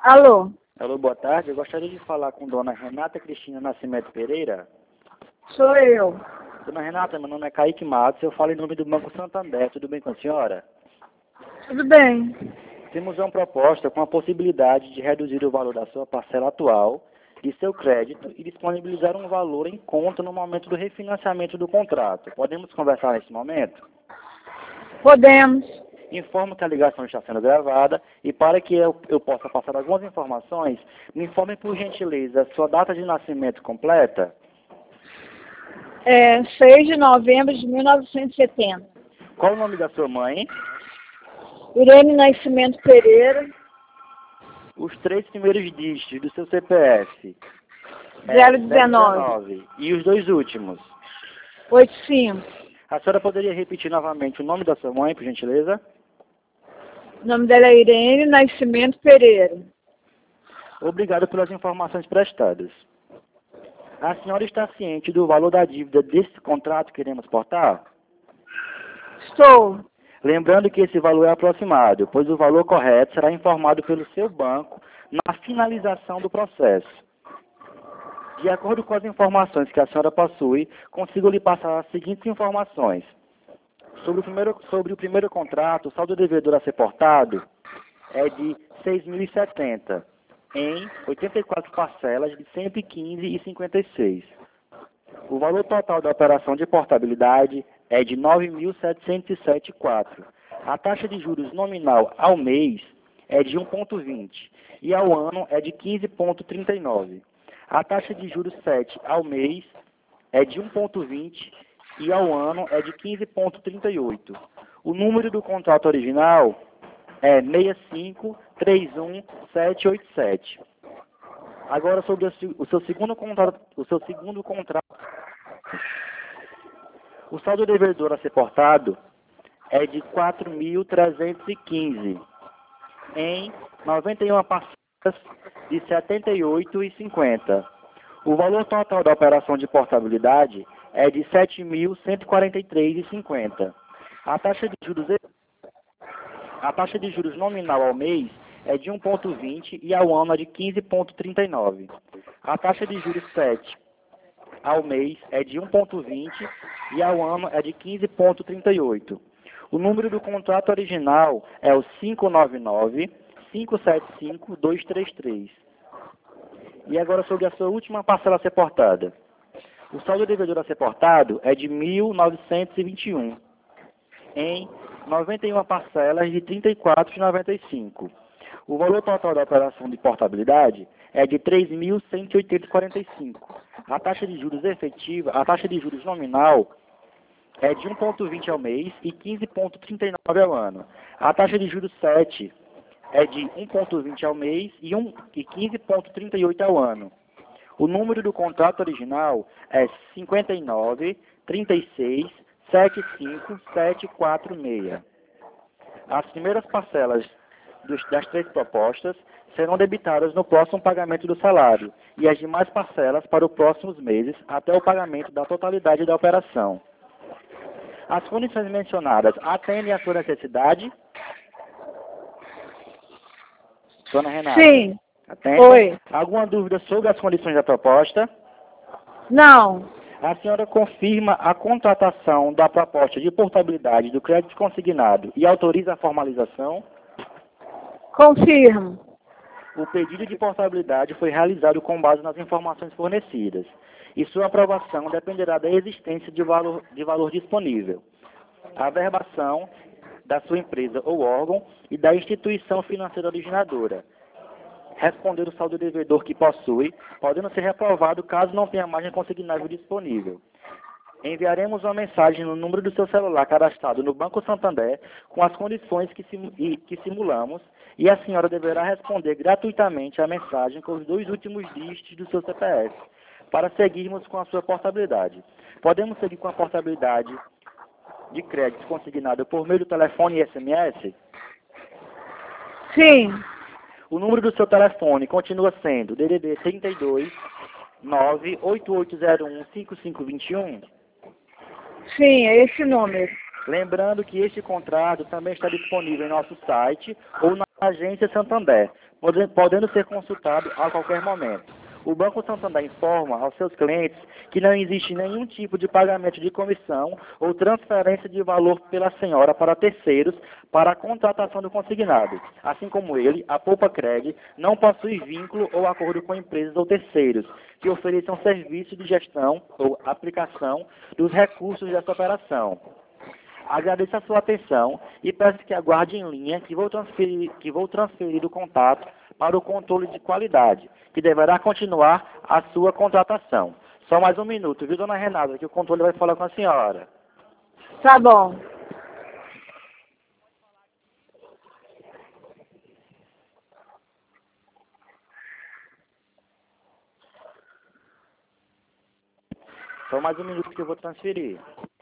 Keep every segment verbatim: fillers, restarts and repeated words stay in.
Alô? Alô, boa tarde. Eu gostaria de falar com dona Renata Cristina Nascimento Pereira. Sou eu. Dona Renata, meu nome é Kaique Matos, eu falo em nome do Banco Santander. Tudo bem com a senhora? Tudo bem. Temos uma proposta com a possibilidade de reduzir o valor da sua parcela atual de seu crédito e disponibilizar um valor em conta no momento do refinanciamento do contrato. Podemos conversar nesse momento? Podemos. Informo que a ligação está sendo gravada e para que eu, eu possa passar algumas informações, me informe por gentileza sua data de nascimento completa. É seis de novembro de mil novecentos e setenta. Qual o nome da sua mãe? Irene Nascimento Pereira. Os três primeiros dígitos do seu C P F. zero É, dezenove. E os dois últimos. oitenta e cinco. A senhora poderia repetir novamente o nome da sua mãe, por gentileza? O nome dela é Irene Nascimento Pereira. Obrigado pelas informações prestadas. A senhora está ciente do valor da dívida desse contrato que iremos portar? Estou. Lembrando que esse valor é aproximado, pois o valor correto será informado pelo seu banco na finalização do processo. De acordo com as informações que a senhora possui, consigo lhe passar as seguintes informações. Sobre o primeiro, sobre o primeiro contrato, o saldo devedor a ser portado é de seis mil e setenta, em oitenta e quatro parcelas de cento e quinze reais e cinquenta e seis centavos. O valor total da operação de portabilidade é de nove mil setecentos e sete vírgula quatro reais. A taxa de juros nominal ao mês é de um vírgula vinte e ao ano é de quinze vírgula trinta e nove. A taxa de juros sete ao mês é de um vírgula vinte e ao ano é de quinze vírgula trinta e oito. O número do contrato original é seis cinco três um sete oito sete. Agora sobre o seu segundo contrato, o seu segundo contrato. O saldo devedor a ser portado é de quatro mil trezentos e quinze em noventa e uma parcelas de setenta e oito reais e cinquenta centavos. O valor total da operação de portabilidade é de sete mil cento e quarenta e três reais e cinquenta centavos. A taxa de juros a taxa de juros nominal ao mês é de um vírgula vinte e ao ano é de quinze vírgula trinta e nove. A taxa de juros sete ao mês é de um vírgula vinte e ao ano é de quinze vírgula trinta e oito. O número do contrato original é o cinco nove nove cinco sete cinco dois três três. E agora sobre a sua última parcela a ser portada. O saldo devedor a ser portado é de mil novecentos e vinte e um, em noventa e uma parcelas de trinta e quatro reais e noventa e cinco centavos. O valor total da operação de portabilidade é de três mil cento e oitenta reais e quarenta e cinco centavos. A taxa de juros efetiva, a taxa de juros nominal é de um vírgula vinte ao mês e quinze vírgula trinta e nove ao ano. A taxa de juros sete é de um vírgula vinte ao mês e, um, e quinze vírgula trinta e oito ao ano. O número do contrato original é cinquenta e nove trinta e seis setenta e cinco setecentos e quarenta e seis. As primeiras parcelas dos, das três propostas serão debitadas no próximo pagamento do salário e as demais parcelas para os próximos meses até o pagamento da totalidade da operação. As condições mencionadas atendem à sua necessidade? Dona Renata? Sim. Atende? Oi. Alguma dúvida sobre as condições da proposta? Não. A senhora confirma a contratação da proposta de portabilidade do crédito consignado e autoriza a formalização? Confirmo. O pedido de portabilidade foi realizado com base nas informações fornecidas e sua aprovação dependerá da existência de valor, de valor disponível, a verbação da sua empresa ou órgão e da instituição financeira originadora. Responder o saldo devedor que possui, podendo ser reprovado caso não tenha margem consignável disponível. Enviaremos uma mensagem no número do seu celular cadastrado no Banco Santander com as condições que, sim, que simulamos e a senhora deverá responder gratuitamente a mensagem com os dois últimos dígitos do seu C P F para seguirmos com a sua portabilidade. Podemos seguir com a portabilidade de crédito consignada por meio do telefone e S M S? Sim. O número do seu telefone continua sendo D D D trinta e dois nove oito oito zero um cinco cinco dois um? Sim, é esse número. Lembrando que este contrato também está disponível em nosso site ou na agência Santander. pode- podendo ser consultado a qualquer momento. O Banco Santander informa aos seus clientes que não existe nenhum tipo de pagamento de comissão ou transferência de valor pela senhora para terceiros para a contratação do consignado. Assim como ele, a Poupa Cred não possui vínculo ou acordo com empresas ou terceiros que ofereçam serviço de gestão ou aplicação dos recursos dessa operação. Agradeço a sua atenção e peço que aguarde em linha que vou transferir, que vou transferir o contato para o controle de qualidade, que deverá continuar a sua contratação. Só mais um minuto, viu, dona Renata, que o controle vai falar com a senhora. Tá bom. Só mais um minuto que eu vou transferir.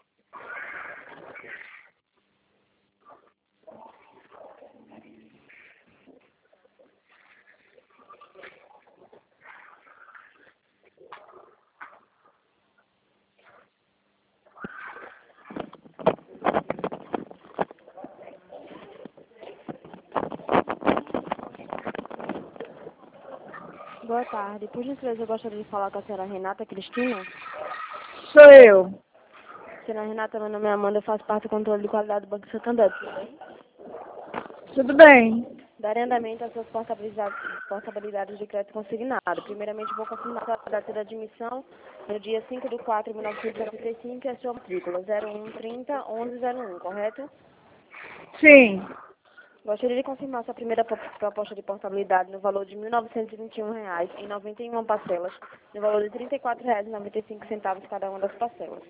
Boa tarde. Por gentileza, eu gostaria de falar com a senhora Renata Cristina. Sou eu. Senhora Renata, meu nome é Amanda, eu faço parte do controle de qualidade do Banco Santander. Tudo bem? Tudo bem? Darei andamento às suas portabilidades, portabilidades de crédito consignado. Primeiramente, vou confirmar a data de admissão no dia cinco de quatro de mil novecentos e setenta e cinco e a sua matrícula zero um trinta onze zero um, correto? Sim. Gostaria de confirmar sua primeira pro- proposta de portabilidade no valor de mil novecentos e vinte e um reais em noventa e uma parcelas, no valor de trinta e quatro reais e noventa e cinco centavos cada uma das parcelas.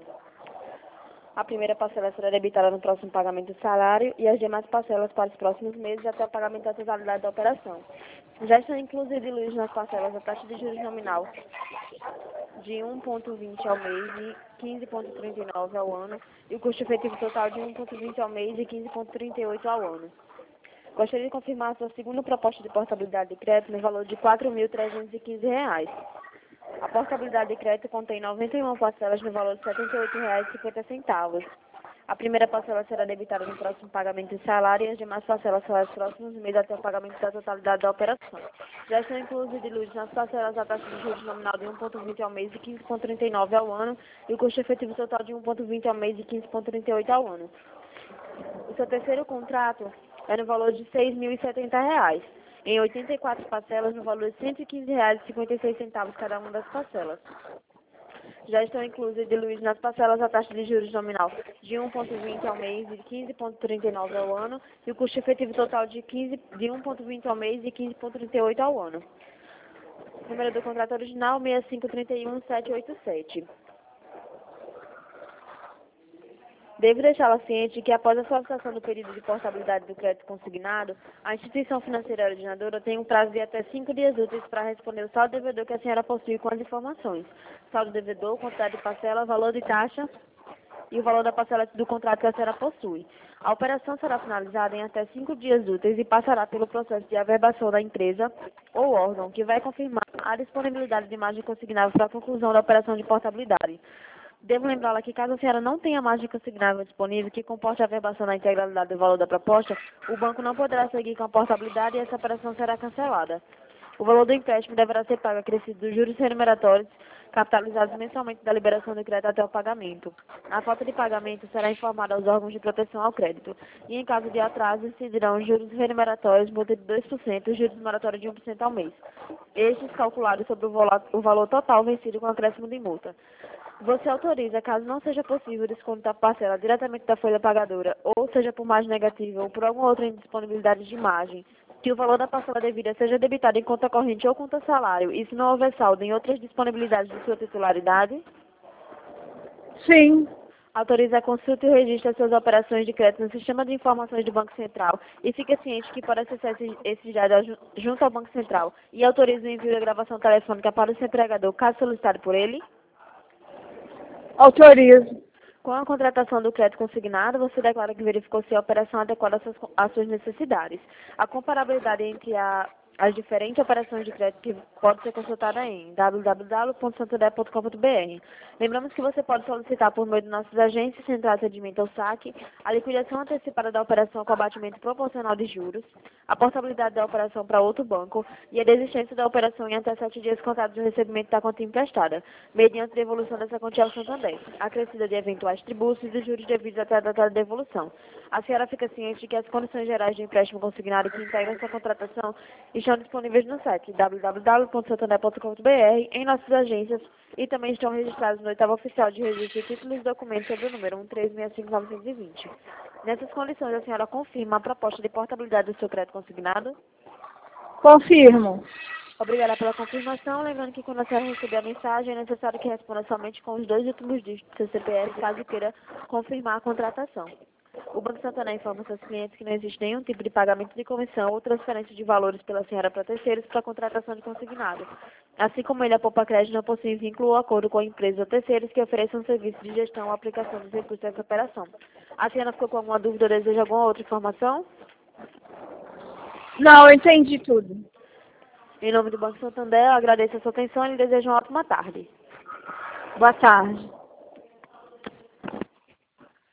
A primeira parcela será debitada no próximo pagamento do salário e as demais parcelas para os próximos meses até o pagamento da totalidade da operação. Já estão incluídos diluídos nas parcelas a taxa de juros nominal de um vírgula vinte ao mês e quinze vírgula trinta e nove ao ano e o custo efetivo total de um vírgula vinte ao mês e quinze vírgula trinta e oito ao ano. Gostaria de confirmar a sua segunda proposta de portabilidade de crédito no valor de quatro mil trezentos e quinze reais. A portabilidade de crédito contém noventa e uma parcelas no valor de setenta e oito reais e cinquenta centavos. A primeira parcela será debitada no próximo pagamento de salário e as demais parcelas serão nos próximos meses até o pagamento da totalidade da operação. Já estão inclusos e diluídos nas parcelas a taxa de juros nominal de um vírgula vinte ao mês e quinze vírgula trinta e nove ao ano e o custo efetivo total de um vírgula vinte ao mês e quinze vírgula trinta e oito ao ano. O seu terceiro contrato é no valor de seis mil e setenta reais, em oitenta e quatro parcelas no valor de cento e quinze reais e cinquenta e seis centavos cada uma das parcelas. Já estão inclusos e diluídos nas parcelas a taxa de juros nominal de um vírgula vinte ao mês e quinze vírgula trinta e nove ao ano e o custo efetivo total de, quinze, de um vírgula vinte ao mês e quinze vírgula trinta e oito ao ano. Número do contrato original seis cinco três um sete oito sete. Devo deixá-la ciente que, após a solicitação do período de portabilidade do crédito consignado, a instituição financeira originadora tem um prazo de até cinco dias úteis para responder o saldo devedor que a senhora possui com as informações: saldo devedor, quantidade de parcela, valor de taxa e o valor da parcela do contrato que a senhora possui. A operação será finalizada em até cinco dias úteis e passará pelo processo de averbação da empresa ou órgão, que vai confirmar a disponibilidade de margem consignável para a conclusão da operação de portabilidade. Devo lembrá-la que, caso a senhora não tenha margem consignável disponível que comporte a averbação da integralidade do valor da proposta, o banco não poderá seguir com a portabilidade e essa operação será cancelada. O valor do empréstimo deverá ser pago acrescido dos juros remuneratórios capitalizados mensalmente da liberação do crédito até o pagamento. A falta de pagamento será informada aos órgãos de proteção ao crédito e, em caso de atraso, incidirão os juros remuneratórios, multa de dois por cento e os juros moratórios de um por cento ao mês. Estes calculados sobre o valor, o valor total vencido com acréscimo de multa. Você autoriza, caso não seja possível, o desconto da parcela diretamente da folha pagadora, ou seja por margem negativa ou por alguma outra indisponibilidade de margem, que o valor da parcela devida seja debitado em conta corrente ou conta salário, e se não houver saldo em outras disponibilidades de sua titularidade? Sim. Autoriza a consulta e o registro das suas operações de crédito no Sistema de Informações do Banco Central e fica ciente que pode acessar esses, esses dados ju- junto ao Banco Central e autoriza o envio da gravação telefônica para o seu empregador, caso solicitado por ele? Autorizo. Com a contratação do crédito consignado, você declara que verificou se a operação é adequada às suas, às suas necessidades. A comparabilidade entre a as diferentes operações de crédito que pode ser consultada em w w w ponto santander ponto com ponto b r. Lembramos que você pode solicitar por meio de nossas agências centrais de atendimento ao saque, a liquidação antecipada da operação com abatimento proporcional de juros, a portabilidade da operação para outro banco e a desistência da operação em até sete dias contados do recebimento da quantia emprestada, mediante devolução dessa quantia ao Santander, acrescida de eventuais tributos e dos juros devidos até a data da devolução. A senhora fica ciente de que as condições gerais de empréstimo consignado que integram essa contratação estão disponíveis no site w w w ponto santander ponto com ponto b r, em nossas agências e também estão registrados no oitavo oficial de registro de títulos e documentos sob o número um três seis cinco nove dois zero. Nessas condições, a senhora confirma a proposta de portabilidade do seu crédito consignado? Confirmo. Obrigada pela confirmação. Lembrando que quando a senhora receber a mensagem, é necessário que responda somente com os dois últimos dígitos do seu C P F, caso queira confirmar a contratação. O Banco Santander informa seus clientes que não existe nenhum tipo de pagamento de comissão ou transferência de valores pela senhora para terceiros para a contratação de consignado. Assim como ele, a Poupa Crédito não possui vínculo ou acordo com empresas ou terceiros que ofereçam serviço de gestão ou aplicação dos recursos dessa operação. A senhora ficou com alguma dúvida ou deseja alguma outra informação? Não, eu entendi tudo. Em nome do Banco Santander, eu agradeço a sua atenção e lhe desejo uma ótima tarde. Boa tarde.